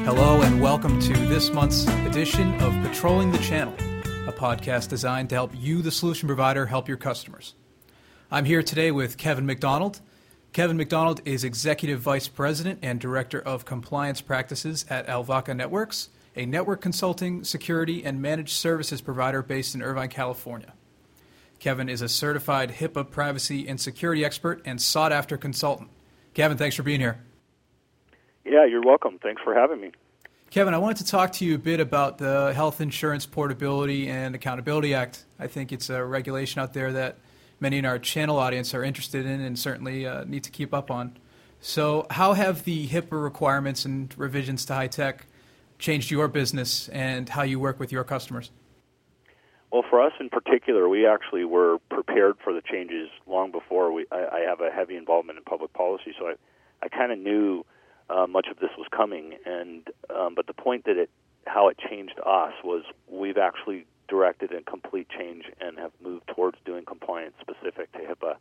Hello and welcome to this month's edition of Patrolling the Channel, a podcast designed to help you, the solution provider, help your customers. I'm here today with Kevin McDonald. Kevin McDonald is Executive Vice President and Director of Compliance Practices at Alvaca Networks, a network consulting, security, and managed services provider based in Irvine, California. Kevin is a certified HIPAA privacy and security expert and sought-after consultant. Kevin, thanks for being here. Yeah, you're welcome. Thanks for having me. Kevin, I wanted to talk to you a bit about the Health Insurance Portability and Accountability Act. I think it's a regulation out there that many in our channel audience are interested in and certainly need to keep up on. So how have the HIPAA requirements and revisions to high-tech changed your business and how you work with your customers? Well, for us in particular, we actually were prepared for the changes long before. I have a heavy involvement in public policy, so I kind of knew much of this was coming, but the point that how it changed us was we've actually directed a complete change and have moved towards doing compliance specific to HIPAA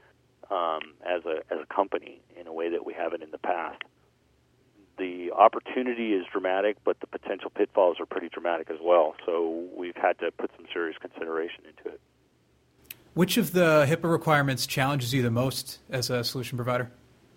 as a company in a way that we haven't in the past. The opportunity is dramatic, but the potential pitfalls are pretty dramatic as well. So we've had to put some serious consideration into it. Which of the HIPAA requirements challenges you the most as a solution provider?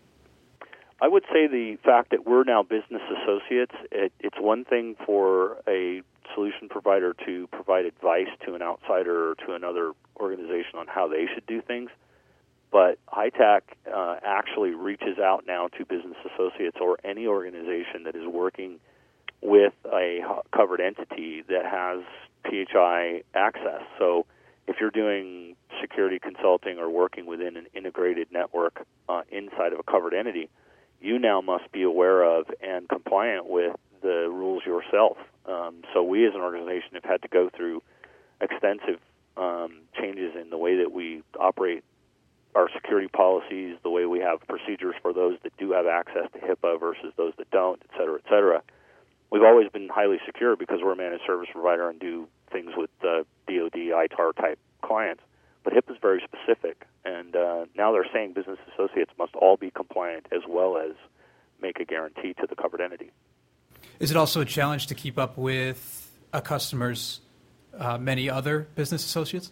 I would say the fact that we're now business associates. It's one thing for a solution provider to provide advice to an outsider or to another organization on how they should do things, but HITECH actually reaches out now to business associates or any organization that is working with a covered entity that has PHI access. So if you're doing security consulting or working within an integrated network inside of a covered entity, you now must be aware of and compliant with the rules yourself. So we as an organization have had to go through extensive changes in the way that we operate our security policies, the way we have procedures for those that do have access to HIPAA versus those that don't, et cetera, et cetera. We've always been highly secure because we're a managed service provider and do things with DoD, ITAR type clients. But HIPAA is very specific, and now they're saying business associates must all be compliant as well as make a guarantee to the covered entity. Is it also a challenge to keep up with a customer's many other business associates?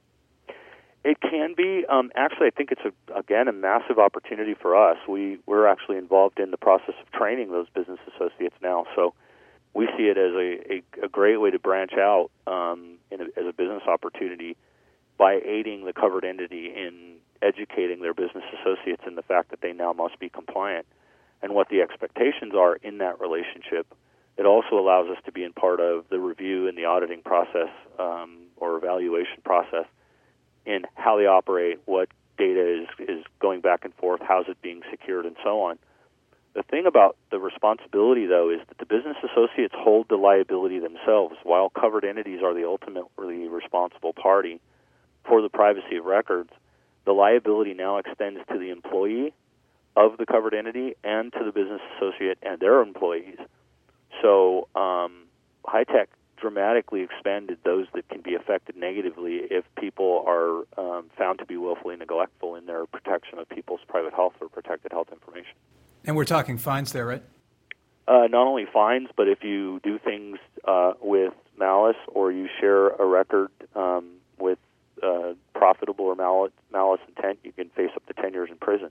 It can be. Actually, I think it's, a massive opportunity for us. We're actually involved in the process of training those business associates now, so we see it as a great way to branch out as a business opportunity by aiding the covered entity in educating their business associates in the fact that they now must be compliant and what the expectations are in that relationship. It also allows us to be in part of the review and the auditing process or evaluation process in how they operate, what data is going back and forth, how's it being secured, and so on. The thing about the responsibility, though, is that the business associates hold the liability themselves, while covered entities are the ultimately responsible party for the privacy of records. The liability now extends to the employee of the covered entity and to the business associate and their employees. So HITECH dramatically expanded those that can be affected negatively if people are found to be willfully neglectful in their protection of people's private health or protected health information. And we're talking fines there, right? Not only fines, but if you do things with malice or you share a record with profitable or malice intent, you can face up to 10 years in prison.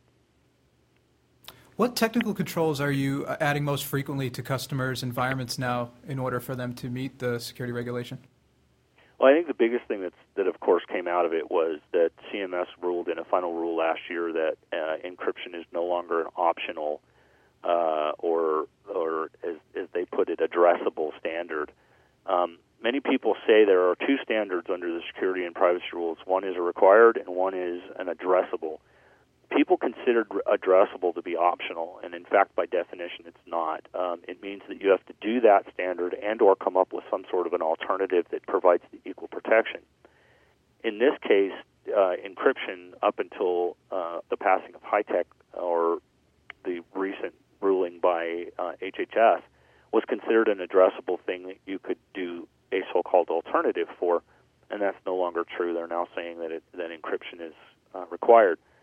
What technical controls are you adding most frequently to customers' environments now in order for them to meet the security regulation? Well, I think the biggest thing that of course came out of it was that CMS ruled in a final rule last year that encryption is no longer an optional or as they put it, addressable standard. Many people say there are two standards under the security and privacy rules. One is a required and one is an addressable. People considered addressable to be optional, and in fact, by definition, it's not. It means that you have to do that standard and or come up with some sort of an alternative that provides the equal protection. In this case, encryption, up until the passing of HITECH or the recent ruling by HHS, was considered an addressable thing that you could do a so-called alternative for, and that's no longer true. They're now saying that encryption is required.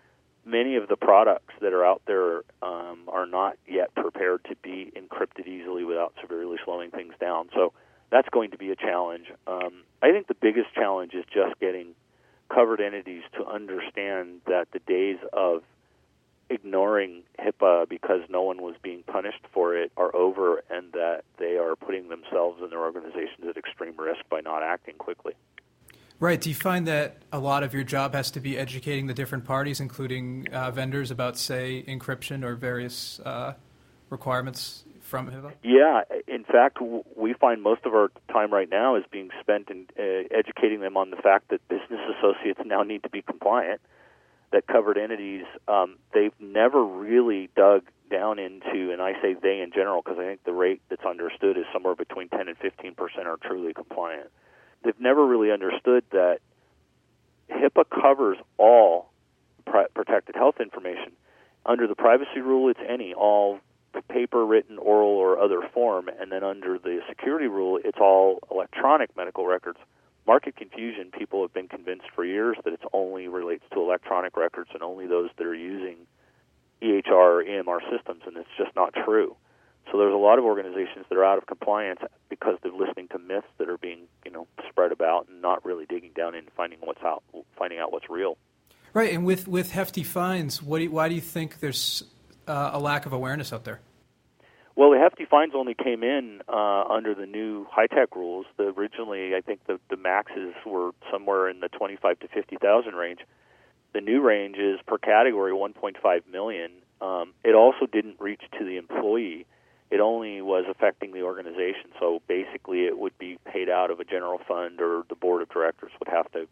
many of the products that are out there are not yet prepared to be encrypted easily without severely slowing things down. So that's going to be a challenge. I think the biggest challenge is just getting covered entities to understand that the days of ignoring HIPAA because no one was being punished for it are over, and that they are putting themselves and their organizations at extreme risk by not acting quickly. Right. Do you find that a lot of your job has to be educating the different parties, including vendors, about, say, encryption or various requirements from HIPAA? Yeah. In fact, we find most of our time right now is being spent in educating them on the fact that business associates now need to be compliant, that covered entities, they've never really dug down into, and I say they in general because I think the rate that's understood is somewhere between 10 and 15% are truly compliant. They've never really understood that HIPAA covers all protected health information. Under the privacy rule, it's all paper, written, oral, or other form, and then under the security rule, it's all electronic medical records. Market confusion, people have been convinced for years that it only relates to electronic records and only those that are using EHR or EMR systems, and it's just not true. So there's a lot of organizations that are out of compliance because they're listening to myths that are being, spread about and not really digging down into finding out what's real. Right, and with hefty fines, why do you think there's a lack of awareness out there? Well, the hefty fines only came in under the new high-tech rules. Originally, I think the maxes were somewhere in the 25 to 50,000 range. The new range is per category 1.5 million. It also didn't reach to the employee. It only was affecting the organization. So basically, it would be paid out of a general fund, or the board of directors would have to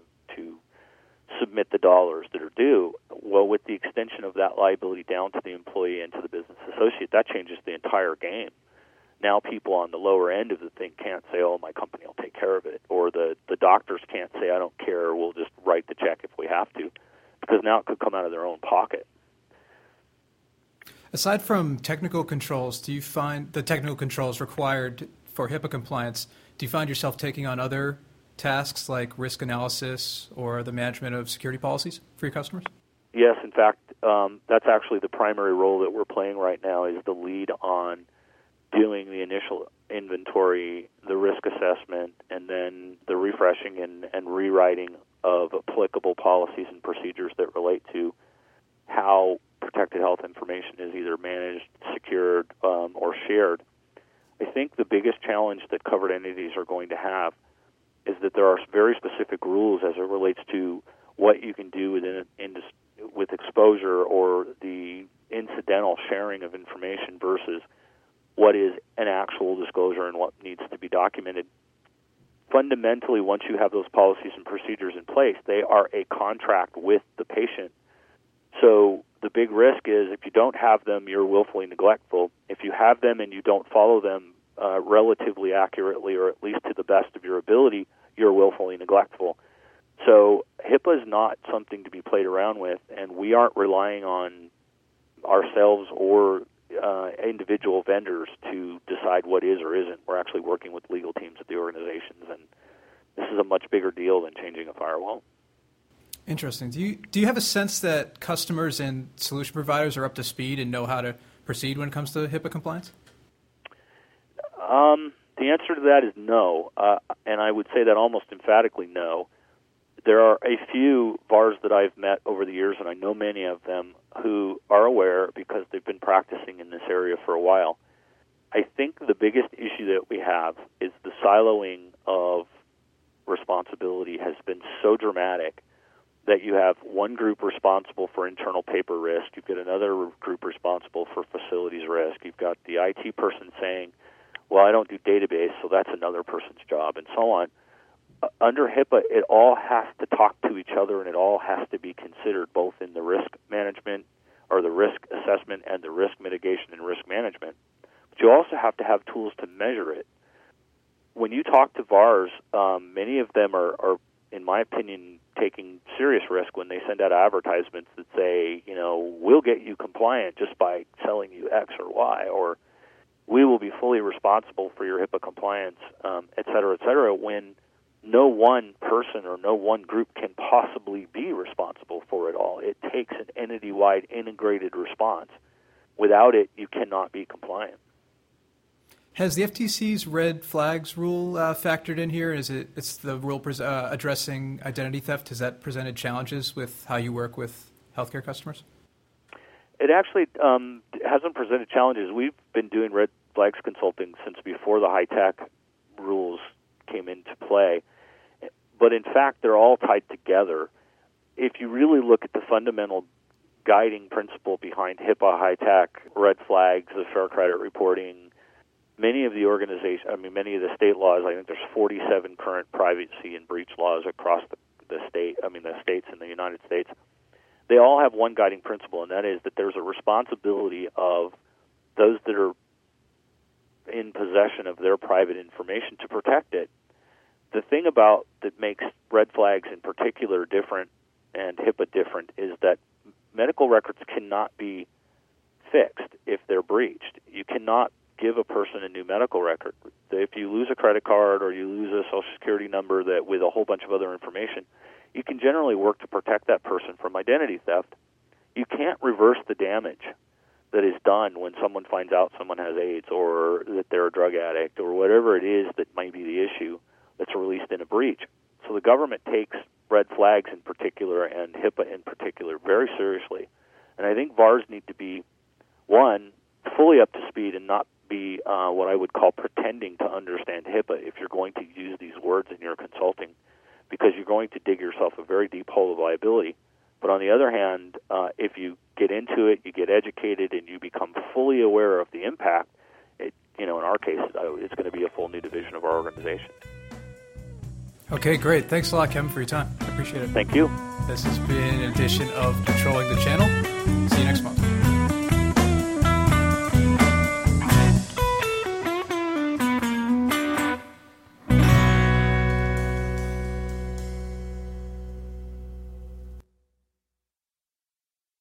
submit the dollars that are due. Well, with the extension of that liability down to the employee and to the business associate, that changes the entire game. Now people on the lower end of the thing can't say, oh, my company will take care of it, or the doctors can't say, I don't care, we'll just write the check if we have to, because now it could come out of their own pocket. Aside from technical controls, do you find the technical controls required for HIPAA compliance, do you find yourself taking on other tasks like risk analysis or the management of security policies for your customers? Yes, in fact, that's actually the primary role that we're playing right now, is the lead on doing the initial inventory, the risk assessment, and then the refreshing and rewriting of applicable policies and procedures that relate to how protected health information is either managed, secured, or shared. I think the biggest challenge that covered entities are going to have is that there are very specific rules as it relates to what you can do with exposure or the incidental sharing of information versus what is an actual disclosure and what needs to be documented. Fundamentally, once you have those policies and procedures in place, they are a contract with the patient. So the big risk is if you don't have them, you're willfully neglectful. If you have them and you don't follow them relatively accurately, or at least to the best of your ability, you're willfully neglectful. So HIPAA is not something to be played around with, and we aren't relying on ourselves or individual vendors to decide what is or isn't. We're actually working with legal teams at the organizations, and this is a much bigger deal than changing a firewall. Interesting. Do you have a sense that customers and solution providers are up to speed and know how to proceed when it comes to HIPAA compliance? The answer to that is no, and I would say that almost emphatically no. There are a few VARs that I've met over the years, and I know many of them, who are aware because they've been practicing in this area for a while. I think the biggest issue that we have is the siloing of responsibility has been so dramatic that you have one group responsible for internal paper risk, you've got another group responsible for facilities risk, you've got the IT person saying, well, I don't do database, so that's another person's job, and so on. Under HIPAA, it all has to talk to each other, and it all has to be considered both in the risk management or the risk assessment and the risk mitigation and risk management. But you also have to have tools to measure it. When you talk to VARs, many of them are, in my opinion, taking serious risk when they send out advertisements that say, we'll get you compliant just by selling you X or Y, or we will be fully responsible for your HIPAA compliance, et cetera, when no one person or no one group can possibly be responsible for it all. It takes an entity-wide integrated response. Without it, you cannot be compliant. Has the FTC's red flags rule factored in here? It's the rule addressing identity theft? Has that presented challenges with how you work with healthcare customers? It actually hasn't presented challenges. We've been doing red flags consulting since before the high-tech rules came into play. But in fact, they're all tied together. If you really look at the fundamental guiding principle behind HIPAA, high-tech, red flags, the fair credit reporting, many of the state laws, I think there's 47 current privacy and breach laws across the states in the United States. They all have one guiding principle, and that is that there's a responsibility of those that are in possession of their private information to protect it. The thing that makes red flags in particular different and HIPAA different is that medical records cannot be fixed if they're breached. You cannot give a person a new medical record. If you lose a credit card or you lose a Social Security number that with a whole bunch of other information, you can generally work to protect that person from identity theft. You can't reverse the damage that is done when someone finds out someone has AIDS or that they're a drug addict or whatever it is that might be the issue that's released in a breach. So the government takes red flags in particular and HIPAA in particular very seriously. And I think VARs need to be, one, fully up to speed and not be what I would call pretending to understand HIPAA if you're going to use these words in your consulting, because you're going to dig yourself a very deep hole of liability. But on the other hand, if you get into it, you get educated, and you become fully aware of the impact, in our case, it's going to be a full new division of our organization. Okay, great. Thanks a lot, Kevin, for your time. I appreciate it. Thank you. This has been an edition of Patrolling the Channel. See you next month.